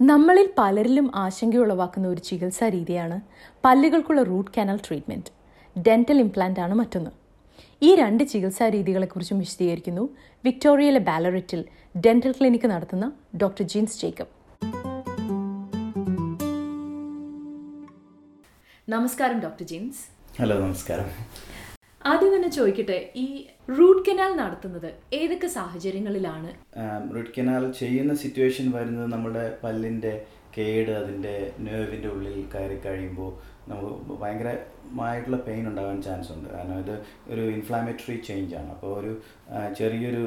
നമ്മളിൽ പലരിലും ആശങ്കയുളവാക്കുന്ന ഒരു ചികിത്സാ രീതിയാണ് പല്ലുകൾക്കുള്ള root canal treatment. Dental implant ആണ് മറ്റൊന്ന്. ഈ രണ്ട് ചികിത്സാ രീതികളെക്കുറിച്ചും വിശദീകരിക്കുന്നു വിക്ടോറിയയിലെ ബാലറിറ്റിൽ ഡെന്റൽ ക്ലിനിക്ക് നടത്തുന്ന ഡോക്ടർ ജിൻസ് ജേക്കബ്. നമസ്കാരം ഡോക്ടർ ജിൻസ്. ഹലോ, നമസ്കാരം. ആദ്യം തന്നെ ചോദിക്കട്ടെ, ഈ റൂട്ട് കനാൽ നടത്തുന്നത് ഏതൊക്കെ സാഹചര്യങ്ങളിലാണ്? റൂട്ട് കനാൽ ചെയ്യുന്ന സിറ്റുവേഷൻ വരുന്നത് നമ്മുടെ പല്ലിൻ്റെ കേട് അതിൻ്റെ നെർവിൻ്റെ ഉള്ളിൽ കയറി കഴിയുമ്പോൾ നമുക്ക് ഭയങ്കരമായിട്ടുള്ള പെയിൻ ഉണ്ടാകാൻ ചാൻസ് ഉണ്ട്. കാരണം ഇത് ഒരു ഇൻഫ്ലാമേറ്ററി ചേഞ്ച് ആണ്. അപ്പോൾ ചെറിയൊരു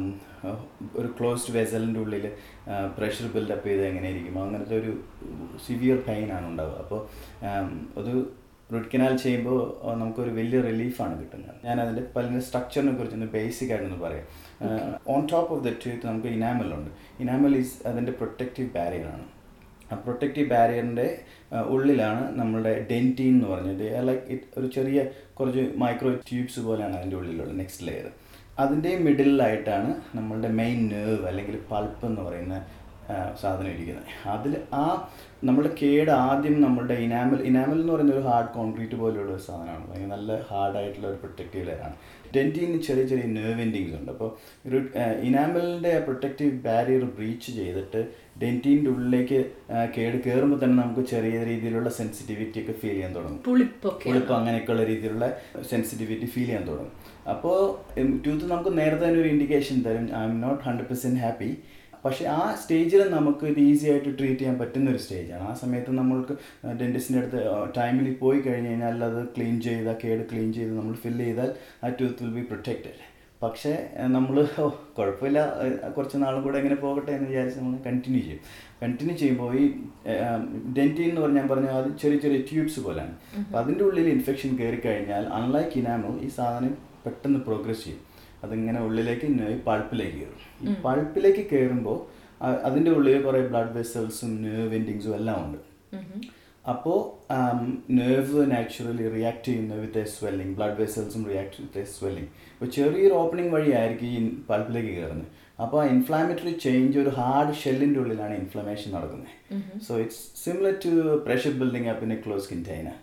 ക്ലോസ്ഡ് വെസലിൻ്റെ ഉള്ളിൽ പ്രഷർ ബിൽഡപ്പ് ചെയ്ത് എങ്ങനെയിരിക്കും അങ്ങനത്തെ ഒരു സിവിയർ പെയിനാണ് ഉണ്ടാവുക. അപ്പോൾ ഒരു റൂട്ട് കനാൽ ചെയ്യുമ്പോൾ നമുക്കൊരു വലിയ റിലീഫാണ് കിട്ടുന്നത്. ഞാൻ അതിൻ്റെ പല്ലിൻ്റെ സ്ട്രക്ചറിനെ കുറിച്ചൊന്ന് ബേസിക് ആയിട്ടൊന്ന് പറയാം. On top of the tooth നമുക്ക് ഇനാമലുണ്ട്. ഇനാമൽ ഈസ് അതിൻ്റെ പ്രൊട്ടക്റ്റീവ് ബാരിയറാണ്. ആ പ്രൊട്ടക്റ്റീവ് ബാരിയറിൻ്റെ ഉള്ളിലാണ് നമ്മളുടെ ഡെൻറ്റീൻ എന്ന് പറഞ്ഞത്. ലൈക്ക് ഒരു ചെറിയ കുറച്ച് മൈക്രോ ട്യൂബ്സ് പോലെയാണ് അതിൻ്റെ ഉള്ളിലുള്ള നെക്സ്റ്റ് ലെയർ. അതിൻ്റെ മിഡിലായിട്ടാണ് നമ്മളുടെ മെയിൻ നെർവ് അല്ലെങ്കിൽ പൾപ്പ് എന്ന് പറയുന്ന സാധനം ഇരിക്കുന്നത്. അതിൽ നമ്മുടെ കേട് ആദ്യം നമ്മളുടെ ഇനാമൽ എന്ന് പറയുന്ന ഒരു ഹാർഡ് കോൺക്രീറ്റ് പോലെയുള്ള ഒരു സാധനമാണ്. ഭയങ്കര നല്ല ഹാർഡായിട്ടുള്ള ഒരു പ്രൊട്ടക്റ്റീവ് ലെയറാണ്. ഡെൻറ്റീന് ചെറിയ ചെറിയ നെർവ് എൻഡിങ്സ് ഉണ്ട്. അപ്പോൾ ഒരു ഇനാമലിൻ്റെ പ്രൊട്ടക്റ്റീവ് ബാരിയർ ബ്രീച്ച് ചെയ്തിട്ട് ഡെൻറ്റീൻ്റെ ഉള്ളിലേക്ക് കേട് കയറുമ്പോൾ തന്നെ നമുക്ക് ചെറിയ രീതിയിലുള്ള സെൻസിറ്റിവിറ്റി ഒക്കെ ഫീൽ ചെയ്യാൻ തുടങ്ങും. പുളിപ്പ് അങ്ങനെയൊക്കെയുള്ള രീതിയിലുള്ള സെൻസിറ്റിവിറ്റി ഫീൽ ചെയ്യാൻ തുടങ്ങും. അപ്പോൾ ടൂത്ത് നമുക്ക് നേരത്തെ തന്നെ ഒരു ഇൻഡിക്കേഷൻ തരും, ഐ എം നോട്ട് 100% ഹാപ്പി. പക്ഷേ ആ സ്റ്റേജിൽ നമുക്ക് ഇത് ഈസി ആയിട്ട് ട്രീറ്റ് ചെയ്യാൻ പറ്റുന്ന ഒരു സ്റ്റേജാണ്. ആ സമയത്ത് നമ്മൾക്ക് ഡെൻറ്റിസ്റ്റിൻ്റെ അടുത്ത് ടൈമിൽ പോയി കഴിഞ്ഞ് കഴിഞ്ഞാൽ അത് കേട് ക്ലീൻ ചെയ്ത് നമ്മൾ ഫില്ല് ചെയ്താൽ ആ ടൂത്ത് വിൽ ബി പ്രൊട്ടക്റ്റഡ്. പക്ഷേ നമ്മൾ കുഴപ്പമില്ല, കുറച്ച് നാളും കൂടെ എങ്ങനെ പോകട്ടെ എന്ന് വിചാരിച്ച് നമ്മൾ കണ്ടിന്യൂ ചെയ്യുമ്പോൾ ഈ ഡെൻറ്റീൻ എന്ന് പറഞ്ഞാൽ അത് ചെറിയ ചെറിയ ട്യൂബ്സ് പോലെയാണ്. അപ്പോൾ അതിൻ്റെ ഉള്ളിൽ ഇൻഫെക്ഷൻ കയറി കഴിഞ്ഞാൽ അൺലൈക്ക് ഇനാമൽ ഈ സാധനം പെട്ടെന്ന് പ്രോഗ്രസ് ചെയ്യും. അതിങ്ങനെ ഉള്ളിലേക്ക് പൾപ്പിലേക്ക് കയറും. ഈ പൾപ്പിലേക്ക് കയറുമ്പോൾ അതിൻ്റെ ഉള്ളിൽ കുറേ ബ്ലഡ് വെസൽസും നെർവ് എൻഡിങ്സും എല്ലാം ഉണ്ട്. അപ്പോൾ നെർവ് നാച്ചുറലി റിയാക്ട് ചെയ്യുന്ന വിത്ത് എ സ്വെല്ലിങ്, ബ്ലഡ് വെസൽസും റിയാക്ട് വിത്ത് എ സ്വെല്ലിങ്. അപ്പോൾ ചെറിയൊരു ഓപ്പണിംഗ് വഴിയായിരിക്കും ഈ പൾപ്പിലേക്ക് കയറുന്നത്. അപ്പോൾ ആ ഇൻഫ്ലാമേറ്ററി ചേഞ്ച് ഒരു ഹാർഡ് ഷെല്ലിൻ്റെ ഉള്ളിലാണ് ഇൻഫ്ലമേഷൻ നടക്കുന്നത്. So it's similar to pressure building up in a close container.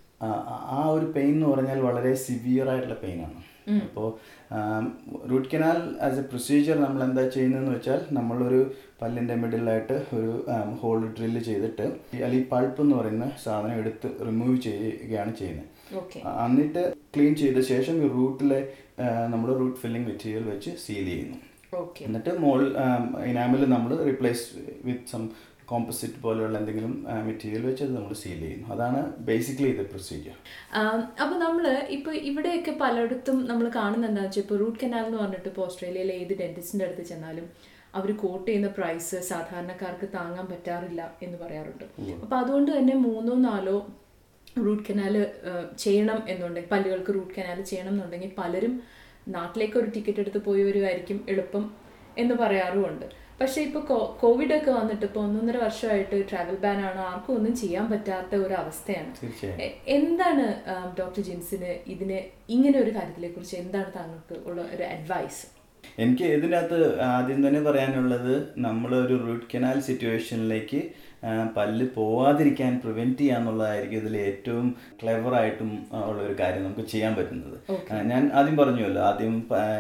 ആ ഒരു പെയിൻ എന്ന് പറഞ്ഞാൽ വളരെ സിവിയർ ആയിട്ടുള്ള പെയിനാണ്. അപ്പോൾ root canal as a procedure നമ്മൾ എന്താ ചെയ്യുന്നതെന്ന് വെച്ചാൽ നമ്മളൊരു പല്ലിൻ്റെ മിഡിലായിട്ട് ഒരു ഹോൾ ഡ്രില്ല് ചെയ്തിട്ട് അല്ലെങ്കിൽ പൾപ്പ് എന്ന് പറയുന്ന സാധനം എടുത്ത് റിമൂവ് ചെയ്യുകയാണ് ചെയ്യുന്നത്. എന്നിട്ട് ക്ലീൻ ചെയ്ത ശേഷം ഈ റൂട്ടിലെ നമ്മൾ റൂട്ട് ഫില്ലിംഗ് മെറ്റീരിയൽ വെച്ച് സീൽ ചെയ്യുന്നു. എന്നിട്ട് ഇനാമൽ നമ്മൾ റീപ്ലേസ് വിത്ത് സം കോമ്പോസിറ്റ് പോലെയുള്ള എന്തെങ്കിലും മെറ്റീരിയൽ വെച്ച് അത് നമ്മൾ സീൽ ചെയ്യുന്നു. അതാണ് ബേസിക്കലി ഇത് പ്രൊസീജിയർ. അപ്പോൾ നമ്മൾ ഇപ്പോൾ ഇവിടെയൊക്കെ പലയിടത്തും നമ്മൾ കാണുന്ന എന്താ വെച്ചാൽ ഇപ്പോൾ റൂട്ട് കനാൽ എന്ന് പറഞ്ഞിട്ട് ഇപ്പോൾ ഓസ്ട്രേലിയയിലെ ഏത് ഡെന്റിസ്റ്റിൻ്റെ അടുത്ത് ചെന്നാലും അവർ കോട്ട് ചെയ്യുന്ന പ്രൈസ് സാധാരണക്കാർക്ക് താങ്ങാൻ പറ്റാറില്ല എന്ന് പറയാറുണ്ട്. അപ്പോൾ അതുകൊണ്ട് തന്നെ 3-4 റൂട്ട് കനാൽ ചെയ്യണം എന്നുണ്ടെങ്കിൽ, പല്ലുകൾക്ക് റൂട്ട് കനാൽ ചെയ്യണം എന്നുണ്ടെങ്കിൽ പലരും നാട്ടിലേക്ക് ഒരു ടിക്കറ്റ് എടുത്ത് പോയി വരുമായിരിക്കും എളുപ്പം എന്ന് പറയാറുമുണ്ട്. പക്ഷേ ഇപ്പോൾ കോവിഡ് ഒക്കെ വന്നിട്ട് ഇപ്പോൾ 1.5 വർഷമായിട്ട് ട്രാവൽ ബാൻ ആണ്, ആർക്കും ഒന്നും ചെയ്യാൻ പറ്റാത്ത ഒരു അവസ്ഥയാണ്. എന്താണ് ഡോക്ടർ ജിൻസിന് ഇങ്ങനെ ഒരു കാര്യത്തിനെ കുറിച്ച് എന്താണ് താങ്കൾക്ക് ഉള്ള ഒരു അഡ്വൈസ്? എനിക്ക് ഇതിനകത്ത് ആദ്യം തന്നെ പറയാനുള്ളത്, നമ്മളൊരു റൂട്ട് കനാൽ സിറ്റുവേഷനിലേക്ക് പല്ല് പോവാതിരിക്കാൻ പ്രിവെൻറ്റ് ചെയ്യാന്നുള്ളതായിരിക്കും ഇതിൽ ഏറ്റവും ക്ലെവറായിട്ടും ഉള്ളൊരു കാര്യം നമുക്ക് ചെയ്യാൻ പറ്റുന്നത്. ഞാൻ ആദ്യം പറഞ്ഞുവല്ലോ, ആദ്യം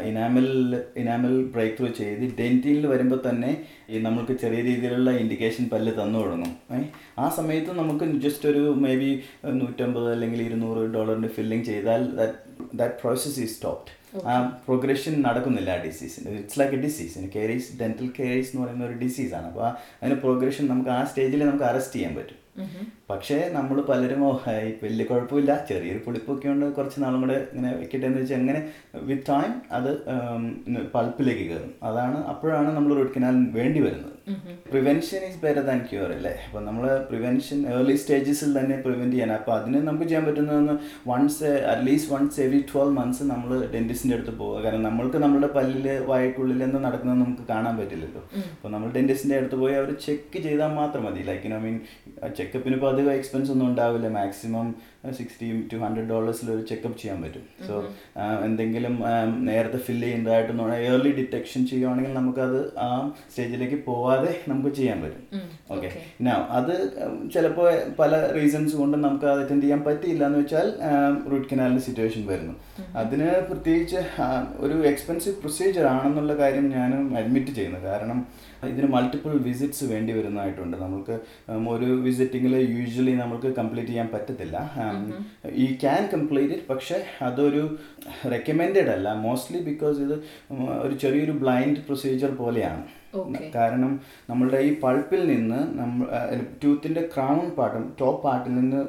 ഇനാമൽ ബ്രേക്ക് ത്രൂ ചെയ്ത് ഡെന്റിൽ വരുമ്പോൾ തന്നെ നമ്മൾക്ക് ചെറിയ രീതിയിലുള്ള ഇൻഡിക്കേഷൻ പല്ല് തന്നു തുടങ്ങും. ആ സമയത്ത് നമുക്ക് ജസ്റ്റ് ഒരു മേ ബി $150 അല്ലെങ്കിൽ $200 ഫില്ലിംഗ് ചെയ്താൽ ദാറ്റ് പ്രോസസ് ഈസ് സ്റ്റോപ്ഡ്. ആ പ്രോഗ്രഷൻ നടക്കുന്നില്ല ആ ഡിസീസിന്. It's like a disease. Caries, dental caries എന്ന് പറയുന്ന ഒരു ഡിസീസാണ്. അപ്പോൾ അതിന് പ്രോഗ്രഷൻ നമുക്ക് ആ സ്റ്റേജിൽ നമുക്ക് അറസ്റ്റ് ചെയ്യാൻ പറ്റും. പക്ഷേ നമ്മൾ പലരും വലിയ കുഴപ്പമില്ല, ചെറിയൊരു പുളിപ്പൊക്കെ ഉണ്ട്, കുറച്ച് നാളും കൂടെ ഇങ്ങനെ വെക്കട്ടെ എന്ന് വെച്ചാൽ അങ്ങനെ വിത്ത് ടൈം അത് പൾപ്പിലേക്ക് കയറും. അപ്പോഴാണ് നമ്മൾ റൂട്ട് കനാൽ വേണ്ടി വരുന്നത്. Prevention is better than cure അല്ലേ. അപ്പോൾ നമ്മൾ പ്രിവെൻഷൻ ഏർലി സ്റ്റേജസിൽ തന്നെ പ്രിവെൻറ്റ് ചെയ്യാൻ. അപ്പോൾ അതിന് നമുക്ക് ചെയ്യാൻ പറ്റുന്നതെന്ന് അറ്റ്ലീസ്റ്റ് വൺസ് എവറി 12 months നമ്മൾ ഡെന്റിസ്റ്റിൻ്റെ അടുത്ത് പോവുക. കാരണം നമ്മൾക്ക് നമ്മുടെ പല്ലിൽ വായക്കുള്ളിൽ എന്ന് നടക്കുന്നത് നമുക്ക് കാണാൻ പറ്റില്ലല്ലോ. അപ്പോൾ നമ്മൾ ഡെന്റിസ്റ്റിൻ്റെ അടുത്ത് പോയി അവർ ചെക്ക് ചെയ്താൽ മാത്രം മതി. ലൈക്ക് ഐ മീൻ ചെക്കപ്പിന് ഇപ്പോൾ അധികം എക്സ്പെൻസ് ഒന്നും ഉണ്ടാവില്ല. മാക്സിമം $60 to $100 ഒരു ചെക്കപ്പ് ചെയ്യാൻ പറ്റും. സോ എന്തെങ്കിലും നേരത്തെ ഫില്ല് ചെയ്യുന്നതായിട്ട് ഏർലി ഡിറ്റക്ഷൻ ചെയ്യുവാണെങ്കിൽ നമുക്കത് ആ സ്റ്റേജിലേക്ക് പോവാതെ നമുക്ക് ചെയ്യാൻ പറ്റും. ഓക്കെ, അത് ചിലപ്പോൾ പല റീസൺസ് കൊണ്ട് നമുക്ക് അത് അറ്റൻഡ് ചെയ്യാൻ പറ്റിയില്ല എന്ന് വെച്ചാൽ റൂട്ട് കനാലിൻ്റെ സിറ്റുവേഷൻ വരുന്നു. അതിന് പ്രത്യേകിച്ച് ഒരു എക്സ്പെൻസീവ് പ്രൊസീജിയർ ആണെന്നുള്ള കാര്യം ഞാനും അഡ്മിറ്റ് ചെയ്യുന്നു. കാരണം ഇതിന് മൾട്ടിപ്പിൾ വിസിറ്റ്സ് വേണ്ടി വരുന്നതായിട്ടുണ്ട്. നമുക്ക് ഒരു വിസിറ്റിങ്ങിൽ യൂഷ്വലി നമുക്ക് കംപ്ലീറ്റ് ചെയ്യാൻ പറ്റത്തില്ല. ഈ ക്യാൻ കംപ്ലീറ്റ് ഇറ്റ്, പക്ഷേ അതൊരു റെക്കമെൻഡഡ് അല്ല മോസ്റ്റ്ലി ബിക്കോസ് ഇത് ഒരു ചെറിയൊരു ബ്ലൈൻഡ് പ്രൊസീജിയർ പോലെയാണ്. കാരണം നമ്മളുടെ ഈ പൾപ്പിൽ നിന്ന് ടൂത്തിൻ്റെ ക്രൗൺ പാർട്ടും ടോപ്പ് പാർട്ടിൽ നിന്ന്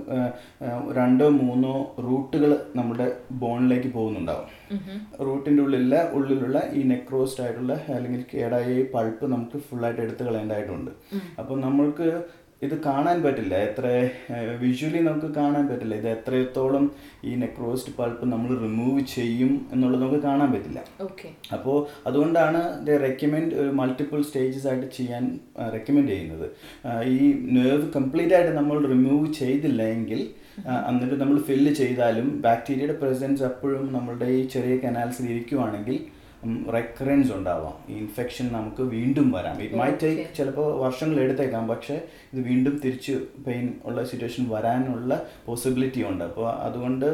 2-3 റൂട്ടുകൾ നമ്മുടെ ബോണിലേക്ക് പോകുന്നുണ്ടാവും. റൂട്ടിൻ്റെ ഉള്ളിലുള്ള ഈ നെക്രോസ്റ്റ് ആയിട്ടുള്ള അല്ലെങ്കിൽ കേടായ ഈ പൾപ്പ് നമുക്ക് ഫുള്ളായിട്ട് എടുത്ത് കളയേണ്ടതായിട്ടുണ്ട്. അപ്പോൾ നമ്മൾക്ക് ഇത് കാണാൻ പറ്റില്ല, എത്ര വിഷ്വലി നമുക്ക് കാണാൻ പറ്റില്ല ഇത് എത്രത്തോളം ഈ നെക്രോസ്റ്റ് പൾപ്പ് നമ്മൾ റിമൂവ് ചെയ്യും എന്നുള്ളത് നമുക്ക് കാണാൻ പറ്റില്ല. അപ്പോൾ അതുകൊണ്ടാണ് റെക്കമെൻഡ് ഒരു മൾട്ടിപ്പിൾ സ്റ്റേജസ് ആയിട്ട് ചെയ്യാൻ റെക്കമെൻഡ് ചെയ്യുന്നത്. ഈ നെർവ് കംപ്ലീറ്റ് ആയിട്ട് നമ്മൾ റിമൂവ് ചെയ്തില്ല എങ്കിൽ എന്നിട്ട് നമ്മൾ ഫില്ല് ചെയ്താലും ബാക്ടീരിയയുടെ പ്രസൻസ് അപ്പോഴും നമ്മളുടെ ഈ ചെറിയ കനാൽസിൽ ഇരിക്കുവാണെങ്കിൽ റെക്കറൻസ് ഉണ്ടാവാം. ഈ ഇൻഫെക്ഷൻ നമുക്ക് വീണ്ടും വരാം. ഇറ്റ് മൈ ടേക്ക് ചിലപ്പോൾ വർഷങ്ങൾ എടുത്തേക്കാം, പക്ഷേ ഇത് വീണ്ടും തിരിച്ച് പെയിൻ ഉള്ള സിറ്റുവേഷൻ വരാനുള്ള പോസിബിലിറ്റി ഉണ്ട്. അപ്പോൾ അതുകൊണ്ട്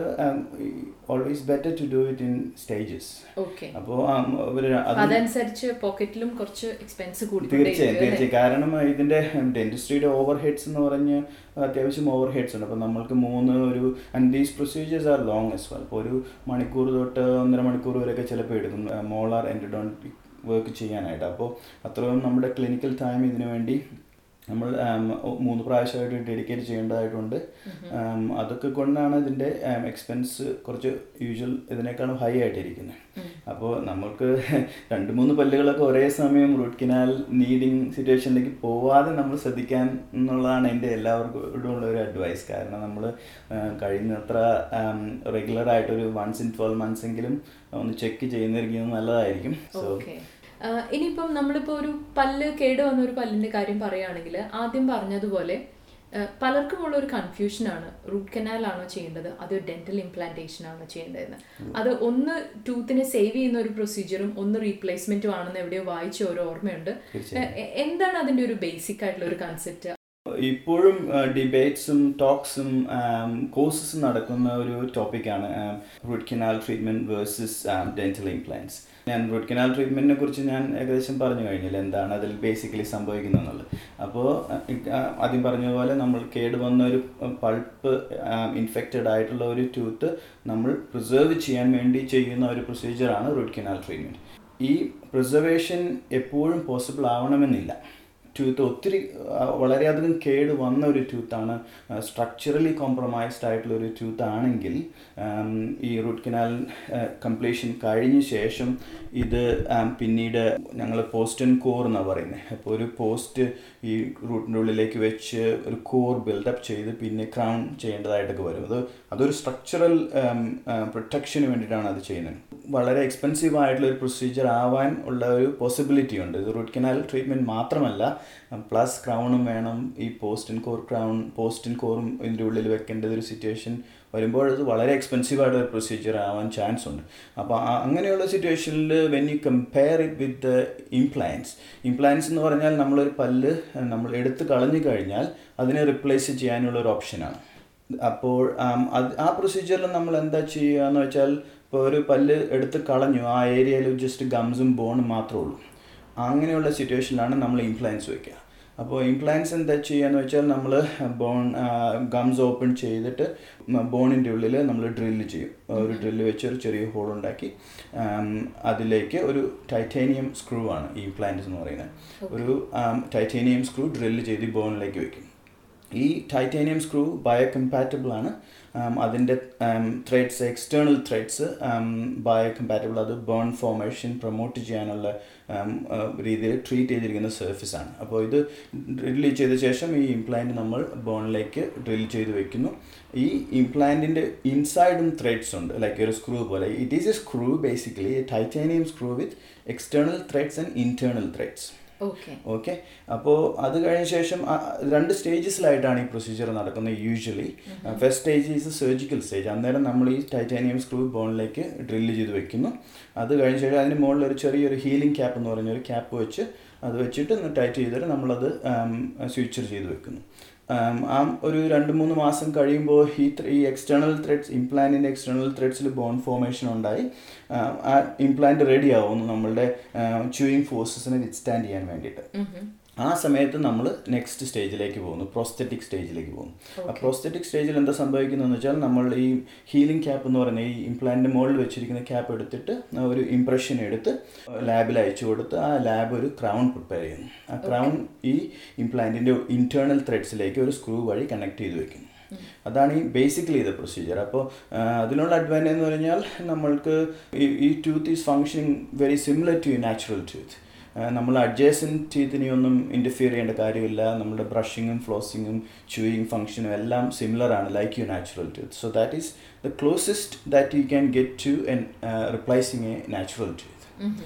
always better to do it in stages. അപ്പോൾ അതനുസരിച്ച് പോക്കറ്റിലും കുറച്ച് എക്സ്പെൻസ് കൂടി. തീർച്ചയായും. കാരണം ഇതിൻ്റെ ഡെന്റിസ്ട്രിയുടെ ഓവർ ഹെഡ്സ് എന്ന് പറഞ്ഞ് അത്യാവശ്യം ഓവർ ഹെഡ്സ് ഉണ്ട്. അപ്പോൾ നമ്മൾക്ക് and these procedures are long as well. ഇപ്പോൾ 1 മണിക്കൂർ തൊട്ട് 1.5 മണിക്കൂർ വരെയൊക്കെ ചിലപ്പോൾ എടുക്കും മോളാർ എൻഡോഡോണ്ടിക് വർക്ക് ചെയ്യാനായിട്ട്. അപ്പോൾ അത്രയും നമ്മുടെ ക്ലിനിക്കൽ ടൈം ഇതിനു വേണ്ടി നമ്മൾ 3 പ്രാവശ്യമായിട്ട് ഡെഡിക്കേറ്റ് ചെയ്യേണ്ടതായിട്ടുണ്ട്. അതൊക്കെ കൊണ്ടാണ് ഇതിൻ്റെ എക്സ്പെൻസ് കുറച്ച് യൂഷ്വൽ ഇതിനേക്കാളും ഹൈ ആയിട്ടിരിക്കുന്നത്. അപ്പോൾ നമുക്ക് 2-3 പല്ലുകളൊക്കെ ഒരേ സമയം റൂട്ട് കനാൽ നീഡിങ് സിറ്റുവേഷനിലേക്ക് പോവാതെ നമ്മൾ ശ്രദ്ധിക്കാൻ എന്നുള്ളതാണ് എൻ്റെ എല്ലാവർക്കും ഉള്ള ഒരു അഡ്വൈസ്. കാരണം നമ്മൾ കഴിയുന്നത്ര റെഗുലറായിട്ടൊരു 1 in 12 months എങ്കിലും ഒന്ന് ചെക്ക് ചെയ്യുന്നിരിക്കുന്നത് നല്ലതായിരിക്കും. സോ ഇനിയിപ്പം നമ്മളിപ്പോൾ ഒരു പല്ല് കേട് വന്ന ഒരു പല്ലിൻ്റെ കാര്യം പറയുകയാണെങ്കിൽ ആദ്യം പറഞ്ഞതുപോലെ പലർക്കും ഉള്ള ഒരു കൺഫ്യൂഷനാണ്, റൂട്ട് കനാൽ ആണോ ചെയ്യേണ്ടത് അത് ഡെന്റൽ ഇംപ്ലാന്റേഷൻ ആണോ ചെയ്യേണ്ടതെന്ന്. അത് ഒന്ന് ടൂത്തിനെ സേവ് ചെയ്യുന്ന ഒരു പ്രൊസീജിയറും ഒന്ന് റീപ്ലേസ്മെന്റും ആണെന്ന് എവിടെയോ വായിച്ച ഒരു ഓർമ്മയുണ്ട്. എന്താണ് അതിൻ്റെ ഒരു ബേസിക് ആയിട്ടുള്ള ഒരു കൺസെപ്റ്റ്? ഇപ്പോഴും ഡിബേറ്റ്സും ടോക്സും കോഴ്സസും നടക്കുന്ന ഒരു ടോപ്പിക്കാണ് root canal treatment versus dental implants. ഞാൻ റൂട്ട് കനാൽ ട്രീറ്റ്മെൻറ്റിനെ കുറിച്ച് ഞാൻ ഏകദേശം പറഞ്ഞു കഴിഞ്ഞില്ല, എന്താണ് അതിൽ ബേസിക്കലി സംഭവിക്കുന്നത് എന്നുള്ളത്. അപ്പോൾ ആദ്യം പറഞ്ഞതുപോലെ നമ്മൾ കേടുവന്ന ഒരു പൾപ്പ് ഇൻഫെക്റ്റഡ് ആയിട്ടുള്ള ഒരു ടൂത്ത് നമ്മൾ പ്രിസർവ് ചെയ്യാൻ വേണ്ടി ചെയ്യുന്ന ഒരു പ്രൊസീജിയറാണ് റൂട്ട് കനാൽ ട്രീറ്റ്മെൻറ്റ്. ഈ പ്രിസർവേഷൻ എപ്പോഴും പോസിബിൾ ആവണമെന്നില്ല. ടൂത്ത് വളരെയധികം കേട് വന്ന ഒരു ടൂത്താണ്, സ്ട്രക്ചറലി കോംപ്രമൈസ്ഡ് ആയിട്ടുള്ള ഒരു ടൂത്ത് ആണെങ്കിൽ ഈ റൂട്ട് കനാൽ കംപ്ലീഷൻ കഴിഞ്ഞ ശേഷം ഇത് പിന്നീട് ഞങ്ങൾ പോസ്റ്റ് ആൻഡ് കോർ എന്നാണ് പറയുന്നത്. അപ്പോൾ ഒരു പോസ്റ്റ് ഈ റൂട്ടിൻ്റെ ഉള്ളിലേക്ക് വെച്ച് ഒരു കോർ ബിൽഡപ്പ് ചെയ്ത് പിന്നെ ക്രൗൺ ചെയ്യേണ്ടതായിട്ടൊക്കെ വരും. അതൊരു സ്ട്രക്ചറൽ പ്രൊട്ടക്ഷന് വേണ്ടിയിട്ടാണ് അത് ചെയ്യുന്നത്. വളരെ എക്സ്പെൻസീവ് ആയിട്ടുള്ള ഒരു പ്രൊസീജിയർ ആവാൻ ഉള്ള ഒരു പോസിബിലിറ്റി ഉണ്ട്. ഇത് റൂട്ട് കനാൽ ട്രീറ്റ്മെൻറ്റ് മാത്രമല്ല, പ്ലസ് ക്രൗണും വേണം. ഈ പോസ്റ്റ് ആൻഡ് കോറും ഇതിൻ്റെ ഉള്ളിൽ വെക്കേണ്ടത് ഒരു സിറ്റുവേഷൻ വരുമ്പോൾ അത് വളരെ എക്സ്പെൻസീവ് ആയിട്ടുള്ള ഒരു പ്രൊസീജിയർ ആവാൻ ചാൻസ് ഉണ്ട്. അപ്പോൾ അങ്ങനെയുള്ള സിറ്റുവേഷനിൽ when you compare it with implants എന്ന് പറഞ്ഞാൽ നമ്മളൊരു പല്ല് നമ്മൾ എടുത്ത് കളഞ്ഞു കഴിഞ്ഞാൽ അതിനെ റിപ്ലേസ് ചെയ്യാനുള്ള ഒരു ഓപ്ഷനാണ്. അപ്പോൾ ആ പ്രൊസീജിയറിൽ നമ്മൾ എന്താ ചെയ്യുക എന്ന് വെച്ചാൽ, ഇപ്പോൾ ഒരു പല്ല് എടുത്ത് കളഞ്ഞു, ആ ഏരിയയിൽ ജസ്റ്റ് ഗംസും ബോണും മാത്രമേ ഉള്ളൂ. അങ്ങനെയുള്ള സിറ്റുവേഷനിലാണ് നമ്മൾ ഇംപ്ലാന്റ്സ് വയ്ക്കുക. അപ്പോൾ ഇംപ്ലാന്റ്സ് എന്താ ചെയ്യുകയെന്ന് വെച്ചാൽ നമ്മൾ ഗംസ് ഓപ്പൺ ചെയ്തിട്ട് ബോണിൻ്റെ ഉള്ളിൽ നമ്മൾ ഡ്രില്ല് ചെയ്യും. ഒരു ഡ്രില്ല് വെച്ച് ഒരു ചെറിയ ഹോൾ ഉണ്ടാക്കി അതിലേക്ക് ഒരു ടൈറ്റാനിയം സ്ക്രൂ ആണ് ഈ ഇംപ്ലാന്റ്സ് എന്ന് പറയുന്നത്. ഒരു ടൈറ്റാനിയം സ്ക്രൂ ഡ്രില്ല് ചെയ്ത് ബോണിലേക്ക് വെക്കും. ഈ ടൈറ്റാനിയം സ്ക്രൂ ബയോകമ്പാറ്റബിൾ ആണ്. അതിൻ്റെ ത്രെഡ്സ്, എക്സ്റ്റേണൽ ത്രെഡ്സ് ബയോകമ്പാറ്റബിൾ. അത് ബേൺ ഫോർമേഷൻ പ്രൊമോട്ട് ചെയ്യാനുള്ള രീതിയിൽ ട്രീറ്റ് ചെയ്തിരിക്കുന്ന സർഫസാണ്. അപ്പോൾ ഇത് ഡ്രില്ല് ചെയ്ത ശേഷം ഈ ഇംപ്ലാന്റ് നമ്മൾ ബോണിലേക്ക് ഡ്രില്ല് ചെയ്ത് വെക്കുന്നു. ഈ ഇംപ്ലാന്റിൻ്റെ ഇൻസൈഡും ത്രെഡ്സ് ഉണ്ട്, ലൈക്ക് ഒരു സ്ക്രൂ പോലെ. It is a screw basically, a titanium screw with external threads and internal threads. Okay. അപ്പോൾ അത് കഴിഞ്ഞ ശേഷം 2 സ്റ്റേജസിലായിട്ടാണ് ഈ പ്രൊസീജിയർ നടക്കുന്നത് usually. First stage is surgical stage. അന്നേരം നമ്മൾ ഈ ടൈറ്റാനിയം സ്ക്രൂ ബോണിലേക്ക് ഡ്രില്ല് ചെയ്ത് വെക്കുന്നു. അത് കഴിഞ്ഞ ശേഷം അതിന് മുകളിൽ ഒരു ചെറിയൊരു ഹീലിംഗ് ക്യാപ്പ് എന്ന് പറഞ്ഞൊരു ക്യാപ്പ് വെച്ച് അത് വെച്ചിട്ട് ടൈറ്റ് ചെയ്തിട്ട് നമ്മളത് സ്യൂച്ചർ ചെയ്ത് വെക്കുന്നു. ഒരു 2-3 മാസം കഴിയുമ്പോൾ ഈ എക്സ്റ്റേണൽ ത്രെഡ്സ്, ഇംപ്ലാന്റിൻ്റെ എക്സ്റ്റേണൽ ത്രെഡ്സിൽ ബോൺ ഫോർമേഷൻ ഉണ്ടായി ആ ഇംപ്ലാന്റ് റെഡി ആവുന്നു നമ്മളുടെ ച്യൂയിങ് ഫോഴ്സസിനെ വിത്ത്സ്റ്റാൻഡ് ചെയ്യാൻ വേണ്ടിയിട്ട്. ആ സമയത്ത് നമ്മൾ നെക്സ്റ്റ് സ്റ്റേജിലേക്ക് പോകുന്നു, പ്രോസ്തെറ്റിക് സ്റ്റേജിലേക്ക് പോകുന്നു. ആ പ്രോസ്തെറ്റിക് സ്റ്റേജിൽ എന്താ സംഭവിക്കുന്നതെന്ന് വെച്ചാൽ നമ്മൾ ഈ ഹീലിംഗ് ക്യാപ്പ് എന്ന് പറയുന്ന ഈ ഇംപ്ലാന്റിൻ്റെ മുകളിൽ വെച്ചിരിക്കുന്ന ക്യാപ്പ് എടുത്തിട്ട് ഒരു ഇംപ്രഷൻ എടുത്ത് ലാബിൽ അയച്ചു കൊടുത്ത് ആ ലാബ് ഒരു ക്രൗൺ പ്രിപ്പയർ ചെയ്യുന്നു. ആ ക്രൗൺ ഈ ഇംപ്ലാന്റിൻ്റെ ഇന്റേണൽ ത്രെഡ്സിലേക്ക് ഒരു സ്ക്രൂ വഴി കണക്ട് ചെയ്ത് വെക്കുന്നു. അതാണ് ഈ ബേസിക്കലി ഇത് പ്രൊസീജിയർ. അപ്പോൾ അതിനുള്ള അഡ്വാൻറ്റേജ് എന്ന് പറഞ്ഞാൽ നമ്മൾക്ക് ഈ tooth is functioning very similar to natural tooth. നമ്മൾ അഡ്ജസൻറ്റ് ടീത്തിനെയൊന്നും ഇൻ്റർഫിയർ ചെയ്യേണ്ട കാര്യമില്ല. നമ്മുടെ ബ്രഷിങ്ങും ഫ്ലോസിങ്ങും ച്യൂയിങ് ഫംഗ്ഷനും എല്ലാം സിമിലർ ആണ് like you natural tooth. So that is the closest that you can get to replacing a natural tooth.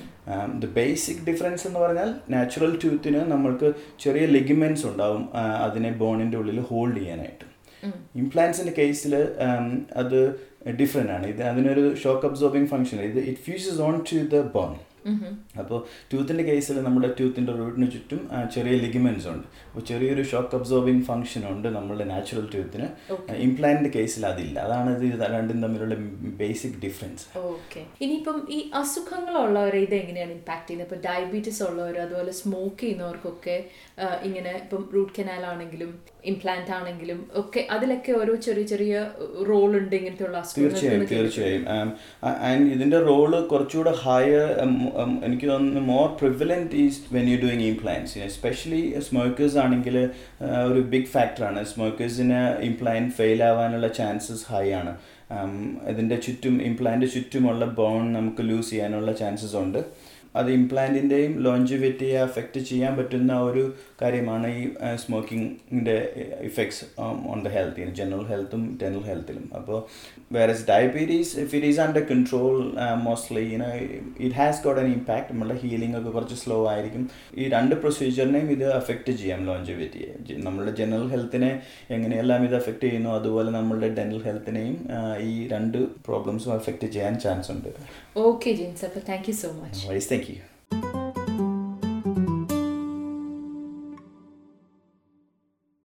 The basic difference എന്ന് പറഞ്ഞാൽ നാച്ചുറൽ ടൂത്തിന് നമ്മൾക്ക് ചെറിയ ലിഗമെൻറ്റ്സ് ഉണ്ടാവും അതിനെ ബോണിൻ്റെ ഉള്ളിൽ ഹോൾഡ് ചെയ്യാനായിട്ട്. ഇംപ്ലാന്റ്സിൻ്റെ കേസിൽ അത് ഡിഫറെൻ്റ് ആണ്. അതിനൊരു shock absorbing function, it fuses on to the bone. അപ്പോൾ ടൂത്തിൻ്റെ കേസിൽ നമ്മുടെ ടൂത്തിൻ്റെ റൂട്ടിന് ചുറ്റും ചെറിയ ലിഗമെൻറ്റ്സ് ഉണ്ട്. അപ്പോൾ ചെറിയൊരു ഷോക്ക് അബ്സോർബിങ് ഫംഗ്ഷൻ ഉണ്ട് നമ്മളുടെ നാച്ചുറൽ ടൂത്തിന്. ഇംപ്ലാന്റിൻ്റെ കേസിൽ അതില്ല. അതാണ് ഇത് രണ്ടും തമ്മിലുള്ള ബേസിക് ഡിഫറൻസ്. ഓക്കെ. ഇനിയിപ്പം ഈ അസുഖങ്ങളുള്ളവരെ ഇത് എങ്ങനെയാണ് ഇമ്പാക്ട് ചെയ്യുന്നത്? ഇപ്പം ഡയബറ്റീസ് ഉള്ളവർ, അതുപോലെ സ്മോക്ക് ചെയ്യുന്നവർക്കൊക്കെ ഇങ്ങനെ ഇപ്പം റൂട്ട് കനാൽ ആണെങ്കിലും ഇംപ്ലാന്റ് ആണെങ്കിലും ഒക്കെ അതിലൊക്കെ ഓരോ ചെറിയ ചെറിയ റോൾ ഉണ്ട് ഇങ്ങനത്തെ ഉള്ള അസുഖങ്ങൾ. തീർച്ചയായും. ആൻഡ് ഇതിൻ്റെ റോള് കുറച്ചുകൂടെ ഹയർ, എനിക്ക് തോന്നുന്നു more prevalent is when you doing implants. Especially smokers ആണെങ്കിൽ ഒരു ബിഗ് ഫാക്ടറാണ്. സ്മോക്കേഴ്സിന് ഇംപ്ലാന്റ് ഫെയിൽ ആവാനുള്ള ചാൻസസ് ഹൈ ആണ്. ഇതിൻ്റെ ചുറ്റും ഇംപ്ലാന്റ് ചുറ്റുമുള്ള ബോൺ നമുക്ക് ലൂസ് ചെയ്യാനുള്ള ചാൻസസ് ഉണ്ട്. അത് ഇംപ്ലാന്റിൻ്റെയും ലോഞ്ചിവിറ്റിയെ അഫക്റ്റ് ചെയ്യാൻ പറ്റുന്ന ഒരു കാര്യമാണ് ഈ സ്മോക്കിങ്ങിൻ്റെ effects on the health, general ഹെൽത്തും ഡെന്റൽ ഹെൽത്തിലും. അപ്പോൾ വേറെ diabetes if it is under control mostly it has got an impact. നമ്മളുടെ ഹീലിംഗ് ഒക്കെ കുറച്ച് സ്ലോ ആയിരിക്കും. ഈ രണ്ട് പ്രൊസീജിയറിനെയും ഇത് അഫക്റ്റ് ചെയ്യാം ലോഞ്ചിവിറ്റിയെ. നമ്മളുടെ ജനറൽ ഹെൽത്തിനെ എങ്ങനെയെല്ലാം ഇത് അഫക്റ്റ് ചെയ്യുന്നു അതുപോലെ നമ്മളുടെ ഡെന്റൽ ഹെൽത്തിനെയും ഈ രണ്ട് പ്രോബ്ലംസും അഫക്റ്റ് ചെയ്യാൻ ചാൻസ് ഉണ്ട്. ഓക്കെ ജിൻസ്, അപ്പോൾ thank you so much. Thank you.